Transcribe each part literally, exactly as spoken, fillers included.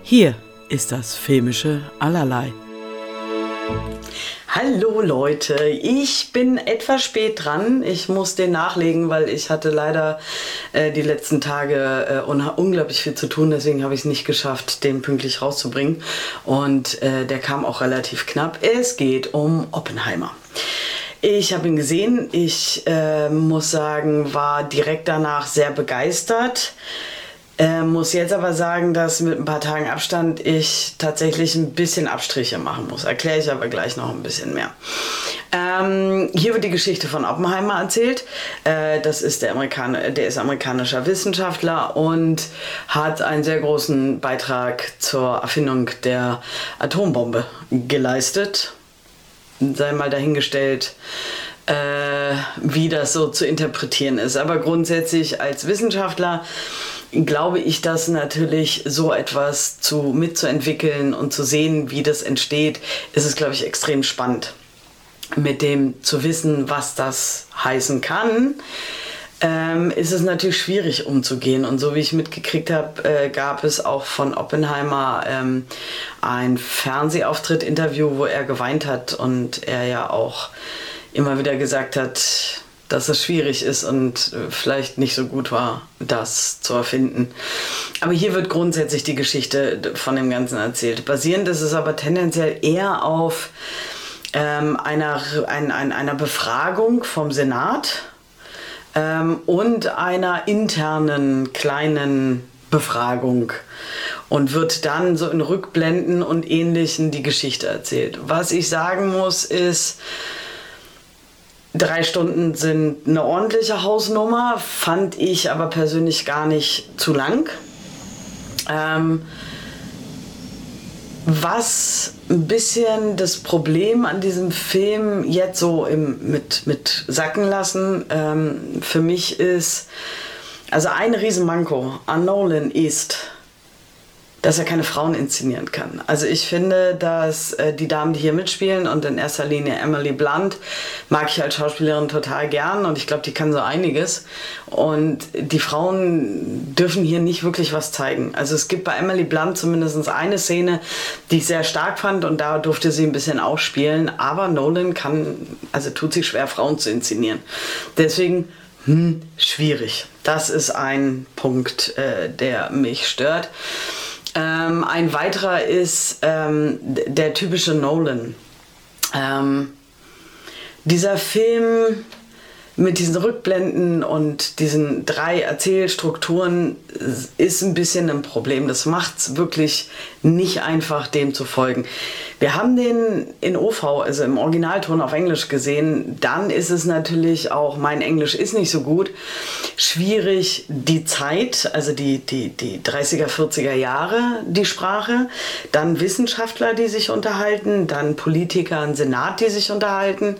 Hier ist das filmische Allerlei. Hallo Leute, ich bin etwas spät dran. Ich muss den nachlegen, weil ich hatte leider äh, die letzten Tage äh, un- unglaublich viel zu tun. Deswegen habe ich es nicht geschafft, den pünktlich rauszubringen. Und äh, der kam auch relativ knapp. Es geht um Oppenheimer. Ich habe ihn gesehen. Ich äh, muss sagen, war direkt danach sehr begeistert. Äh, muss jetzt aber sagen, dass mit ein paar Tagen Abstand ich tatsächlich ein bisschen Abstriche machen muss. Erkläre ich aber gleich noch ein bisschen mehr. Ähm, hier wird die Geschichte von Oppenheimer erzählt. Äh, das ist der, Amerikaner, der ist amerikanischer Wissenschaftler und hat einen sehr großen Beitrag zur Erfindung der Atombombe geleistet. Sei mal dahingestellt, äh, wie das so zu interpretieren ist. Aber grundsätzlich als Wissenschaftler glaube ich, dass natürlich so etwas zu, mitzuentwickeln und zu sehen, wie das entsteht, ist es, glaube ich, extrem spannend. Mit dem zu wissen, was das heißen kann, ähm, ist es natürlich schwierig umzugehen. Und so wie ich mitgekriegt habe, äh, gab es auch von Oppenheimer ähm, ein Fernsehauftritt, Interview, wo er geweint hat und er ja auch immer wieder gesagt hat, dass es schwierig ist und vielleicht nicht so gut war, das zu erfinden. Aber hier wird grundsätzlich die Geschichte von dem Ganzen erzählt. Basierend ist es aber tendenziell eher auf ähm, einer, ein, ein, einer Befragung vom Senat ähm, und einer internen kleinen Befragung und wird dann so in Rückblenden und Ähnlichen die Geschichte erzählt. Was ich sagen muss, ist, Drei Stunden sind eine ordentliche Hausnummer, fand ich aber persönlich gar nicht zu lang. Ähm, was ein bisschen das Problem an diesem Film jetzt so im, mit, mit sacken lassen ähm, für mich ist, also ein Riesenmanko an Nolan ist, dass er keine Frauen inszenieren kann. Also ich finde, dass äh, die Damen, die hier mitspielen und in erster Linie Emily Blunt, mag ich als Schauspielerin total gern und ich glaube, die kann so einiges. Und die Frauen dürfen hier nicht wirklich was zeigen. Also es gibt bei Emily Blunt zumindest eine Szene, die ich sehr stark fand und da durfte sie ein bisschen aufspielen. Aber Nolan kann, also tut sich schwer, Frauen zu inszenieren. Deswegen, hm, schwierig. Das ist ein Punkt, äh, der mich stört. Ähm, ein weiterer ist ähm, der typische Nolan. Ähm, dieser Film mit diesen Rückblenden und diesen drei Erzählstrukturen ist ein bisschen ein Problem. Das macht es wirklich nicht einfach, dem zu folgen. Wir haben den in O V, also im Originalton auf Englisch gesehen. Dann ist es natürlich auch, mein Englisch ist nicht so gut, schwierig die Zeit, also die, die, die dreißiger, vierziger Jahre, die Sprache. Dann Wissenschaftler, die sich unterhalten. Dann Politiker im Senat, die sich unterhalten.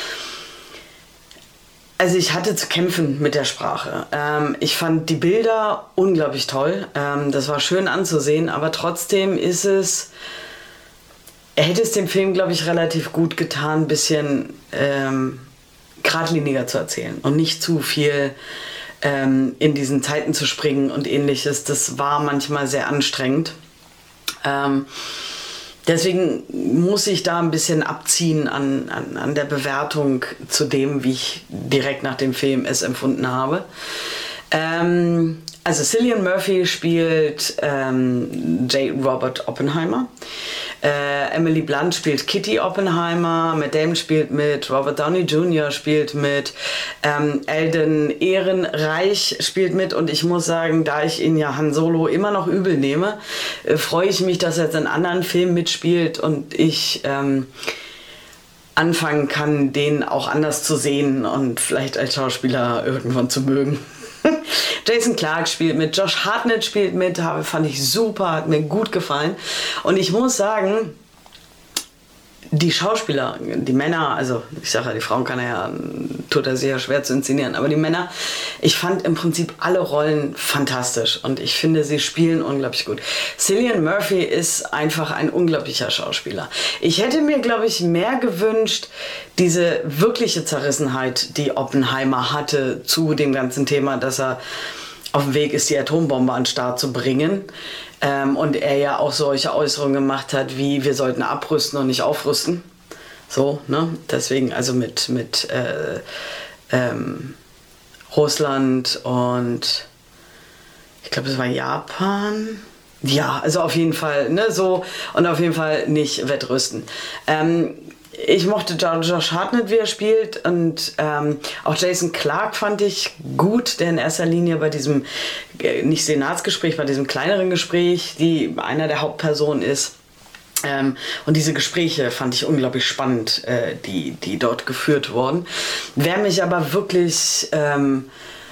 Also ich hatte zu kämpfen mit der Sprache. Ähm, ich fand die Bilder unglaublich toll. Ähm, das war schön anzusehen, aber trotzdem ist es, er hätte es dem Film, glaube ich, relativ gut getan, ein bisschen ähm, geradliniger zu erzählen und nicht zu viel ähm, in diesen Zeiten zu springen und Ähnliches. Das war manchmal sehr anstrengend. Ähm, Deswegen muss ich da ein bisschen abziehen an, an, an der Bewertung zu dem, wie ich direkt nach dem Film es empfunden habe. Ähm, also Cillian Murphy spielt ähm, J. Robert Oppenheimer. Äh, Emily Blunt spielt Kitty Oppenheimer. Matt Damon spielt mit. Robert Downey Junior spielt mit. Ähm, Alden Ehrenreich spielt mit. Und ich muss sagen, da ich ihn ja Han Solo immer noch übel nehme, äh, freue ich mich, dass er jetzt in anderen Filmen mitspielt und ich ähm, anfangen kann, den auch anders zu sehen und vielleicht als Schauspieler irgendwann zu mögen. Jason Clarke spielt mit, Josh Hartnett spielt mit, habe, fand ich super, hat mir gut gefallen. Und ich muss sagen, die Schauspieler, die Männer, also ich sage ja, die Frauen kann er ja, tut er sehr schwer zu inszenieren, aber die Männer, ich fand im Prinzip alle Rollen fantastisch und ich finde, sie spielen unglaublich gut. Cillian Murphy ist einfach ein unglaublicher Schauspieler. Ich hätte mir, glaube ich, mehr gewünscht, diese wirkliche Zerrissenheit, die Oppenheimer hatte zu dem ganzen Thema, dass er auf dem Weg ist, die Atombombe an den Start zu bringen. Ähm, und er ja auch solche Äußerungen gemacht hat, wie wir sollten abrüsten und nicht aufrüsten. So, ne? Deswegen also mit, mit äh, ähm, Russland und ich glaube, es war Japan. Ja, also auf jeden Fall, ne, so und auf jeden Fall nicht wettrüsten. Ähm, ich mochte Josh Hartnett, wie er spielt, und ähm, auch Jason Clarke fand ich gut, der in erster Linie bei diesem, äh, nicht Senatsgespräch, bei diesem kleineren Gespräch, die einer der Hauptpersonen ist. Ähm, und diese Gespräche fand ich unglaublich spannend, äh, die, die dort geführt wurden. Wer mich aber wirklich ähm,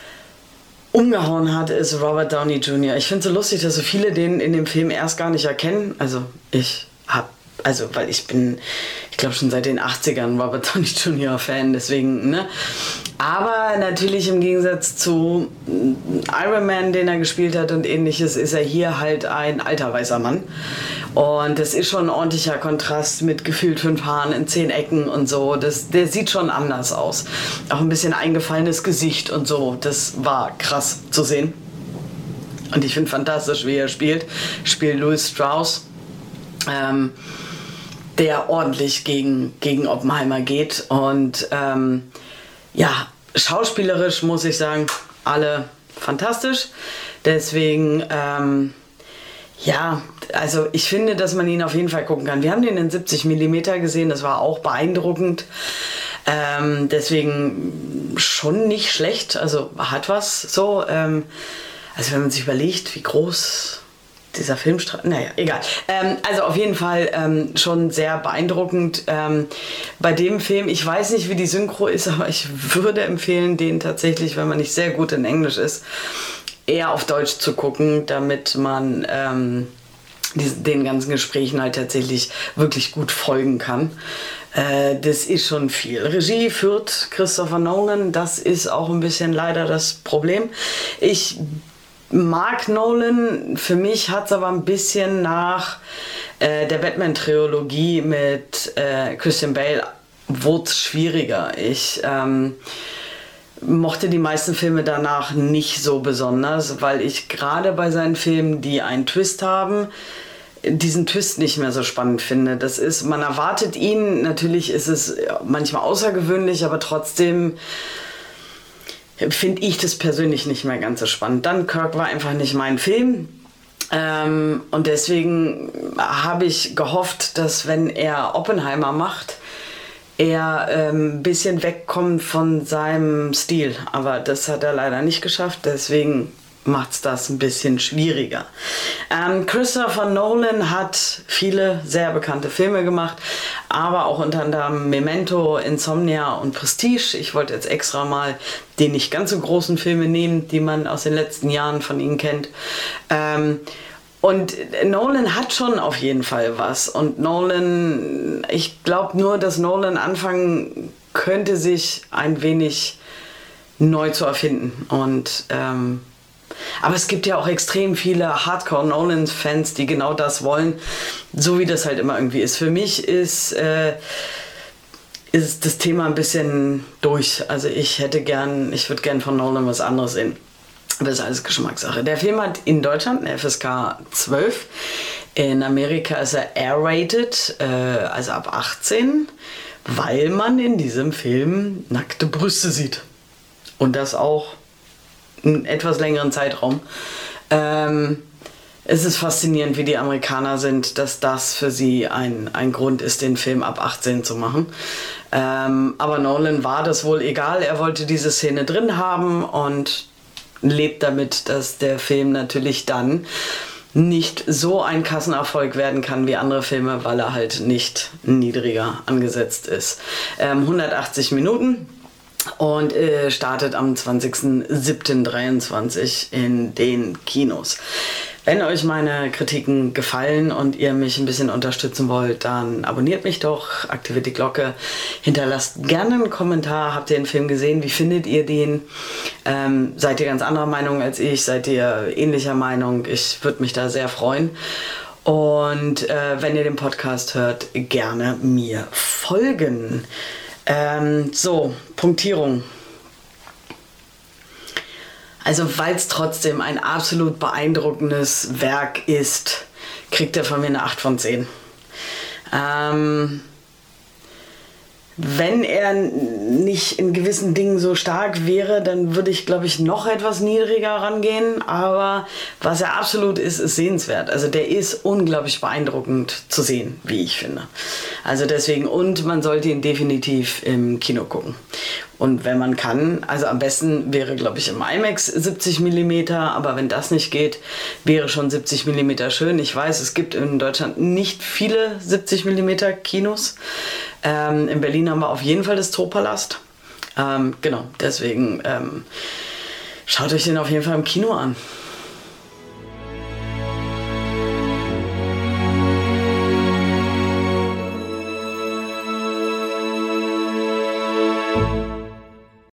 umgehauen hat, ist Robert Downey Junior Ich finde es so lustig, dass so viele den in dem Film erst gar nicht erkennen. Also ich habe, also weil ich bin, ich glaube schon seit den achtzigern Robert Downey Junior Fan, deswegen, ne. Aber natürlich im Gegensatz zu Iron Man, den er gespielt hat und ähnliches, ist er hier halt ein alter weißer Mann. Und das ist schon ein ordentlicher Kontrast mit gefühlt fünf Haaren in zehn Ecken und so. Das, der sieht schon anders aus. Auch ein bisschen eingefallenes Gesicht und so. Das war krass zu sehen. Und ich finde fantastisch, wie er spielt. Spielt Louis Strauss, ähm, der ordentlich gegen, gegen Oppenheimer geht. Und ähm, ja, schauspielerisch muss ich sagen, alle fantastisch. Deswegen, ähm, ja, also ich finde, dass man ihn auf jeden Fall gucken kann. Wir haben den in siebzig Millimeter gesehen, das war auch beeindruckend. Ähm, deswegen schon nicht schlecht, also hat was so. Ähm, also wenn man sich überlegt, wie groß dieser Filmstreifen, naja, egal. Ähm, also auf jeden Fall ähm, schon sehr beeindruckend. Ähm, bei dem Film, ich weiß nicht, wie die Synchro ist, aber ich würde empfehlen, den tatsächlich, wenn man nicht sehr gut in Englisch ist, eher auf Deutsch zu gucken, damit man ähm, die, den ganzen Gesprächen halt tatsächlich wirklich gut folgen kann. Äh, das ist schon viel. Regie führt Christopher Nolan, das ist auch ein bisschen leider das Problem. Ich mag Nolan, für mich hat es aber ein bisschen nach äh, der Batman-Trilogie mit äh, Christian Bale wurde es schwieriger. Ich ähm, mochte die meisten Filme danach nicht so besonders, weil ich gerade bei seinen Filmen, die einen Twist haben, diesen Twist nicht mehr so spannend finde. Das ist, man erwartet ihn, natürlich ist es manchmal außergewöhnlich, aber trotzdem finde ich das persönlich nicht mehr ganz so spannend. Dunkirk war einfach nicht mein Film. Ähm, und deswegen habe ich gehofft, dass wenn er Oppenheimer macht, er ein ähm, bisschen wegkommt von seinem Stil. Aber das hat er leider nicht geschafft, deswegen macht es das ein bisschen schwieriger. Ähm, Christopher Nolan hat viele sehr bekannte Filme gemacht, aber auch unter anderem Memento, Insomnia und Prestige. Ich wollte jetzt extra mal die nicht ganz so großen Filme nehmen, die man aus den letzten Jahren von ihm kennt. Ähm, Und Nolan hat schon auf jeden Fall was. Und Nolan, ich glaube nur, dass Nolan anfangen könnte, sich ein wenig neu zu erfinden. Und ähm, aber es gibt ja auch extrem viele Hardcore-Nolan-Fans, die genau das wollen, so wie das halt immer irgendwie ist. Für mich ist, äh, ist das Thema ein bisschen durch. Also ich hätte gern, ich würde gern von Nolan was anderes sehen. Das ist alles Geschmackssache. Der Film hat in Deutschland eine F S K zwölf. In Amerika ist er R-rated, äh, also ab achtzehn, weil man in diesem Film nackte Brüste sieht. Und das auch einen etwas längeren Zeitraum. Ähm, es ist faszinierend, wie die Amerikaner sind, dass das für sie ein, ein Grund ist, den Film ab achtzehn zu machen. Ähm, aber Nolan war das wohl egal. Er wollte diese Szene drin haben und lebt damit, dass der Film natürlich dann nicht so ein Kassenerfolg werden kann wie andere Filme, weil er halt nicht niedriger angesetzt ist. Ähm, hundertachtzig Minuten und äh, startet am zwanzigsten siebten dreiundzwanzig in den Kinos. Wenn euch meine Kritiken gefallen und ihr mich ein bisschen unterstützen wollt, dann abonniert mich doch, aktiviert die Glocke, hinterlasst gerne einen Kommentar. Habt ihr den Film gesehen? Wie findet ihr den? Ähm, seid ihr ganz anderer Meinung als ich? Seid ihr ähnlicher Meinung? Ich würde mich da sehr freuen. Und äh, wenn ihr den Podcast hört, gerne mir folgen. Ähm, so, Punktierung. Also weil es trotzdem ein absolut beeindruckendes Werk ist, kriegt er von mir eine acht von zehn. Ähm, wenn er nicht in gewissen Dingen so stark wäre, dann würde ich, glaube ich, noch etwas niedriger rangehen. Aber was er absolut ist, ist sehenswert. Also der ist unglaublich beeindruckend zu sehen, wie ich finde. Also deswegen, und man sollte ihn definitiv im Kino gucken. Und wenn man kann, also am besten wäre, glaube ich, im IMAX siebzig Millimeter, aber wenn das nicht geht, wäre schon siebzig Millimeter schön. Ich weiß, es gibt in Deutschland nicht viele siebzig Millimeter Kinos. Ähm, in Berlin haben wir auf jeden Fall das Zoopalast. Ähm, genau, deswegen ähm, schaut euch den auf jeden Fall im Kino an.